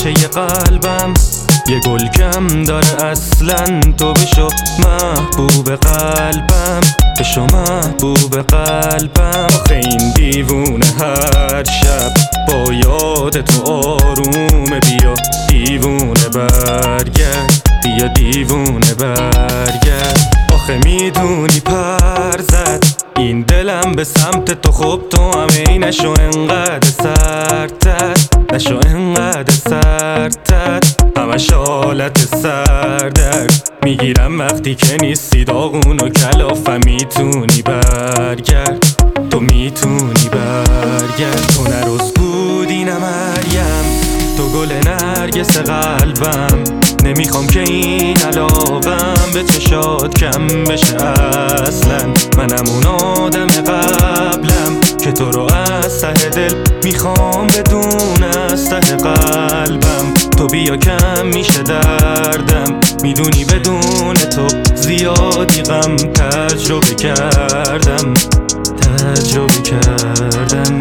گوشه قلبم یه گل کم داره اصلا. تو بشو محبوب قلبم، بشو محبوب قلبم. آخه این دیوونه هر شب با یاد تو آرومه. بیا دیوونه برگرد، بیا دیوونه برگرد. آخه میدونی پر زد این دلم به سمت تو، خب تو هم ای نشو انقدر سرتر، نشو انقدر سرتر. همش حالت سردرد میگیرم وقتی که نیستی، داغون و کلافم. میتونی برگرد، تو میتونی برگرد. تو نروز بودی نه مریم، تو گل نرگس قلبم. نمیخوام که این علاقم به چشات کم بشه اصلا. منم اون آدم قبلم که تو رو از ته دل میخوام بدون از ته قلبم. تو بیا کم میشه دردم، میدونی بدون تو زیادی غم تجربه کردم، تجربه کردم.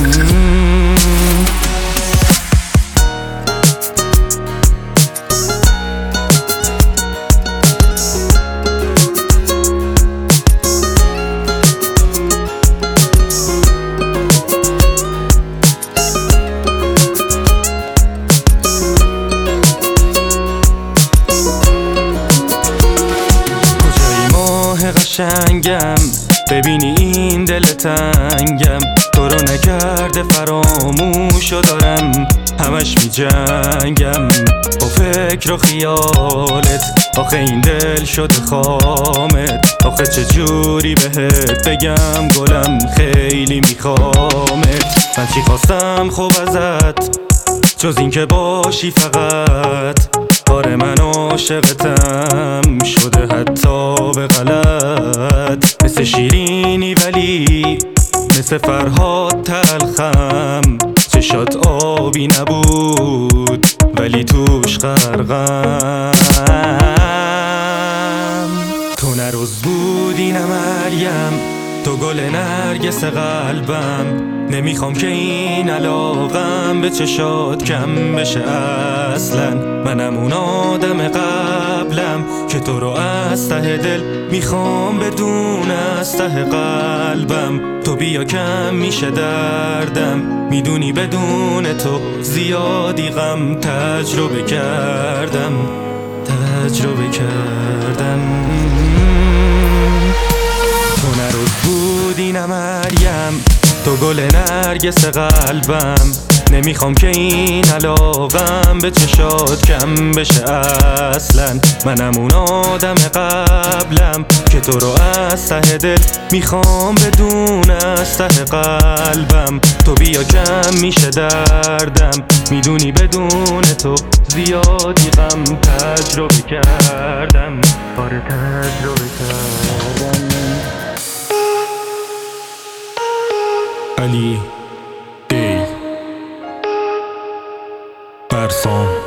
قشنگم ببینی این دل تنگم، تو رو نکرده فراموش و دارم همش می جنگم با فکر و خیالت. آخه این دل شده خامت، آخه چجوری بهت بگم گلم خیلی میخوامت. من چی خواستم خوب ازت جز این که باشی فقط. آره من عاشقتم شده حتی به غلط. مثل شیرینی ولی مثل فرهاد تلخم. چشات آبی نبود ولی توش غرقم. تو نروز بودی نه مریم، تو گل نرگس قلبم. نمیخوام که این علاقم به چشات کم بشه اصلا. منم اون آدم قبلم که تو رو از ته دل میخوام بدون از ته قلبم. تو بیا کم میشه دردم، میدونی بدون تو زیادی غم تجربه کردم، تجربه کردم. تو نروز بودی نه مریم، تو گل نرگس قلبم. نمیخوام که این علاقم به چشات کم بشه اصلا. منم اون آدم قبلم که تو رو از ته دل میخوام بدون از ته قلبم. تو بیا کم میشه دردم، میدونی بدون تو زیادی غم تجربه کردم، آره تجربه کردم. علی دی برسان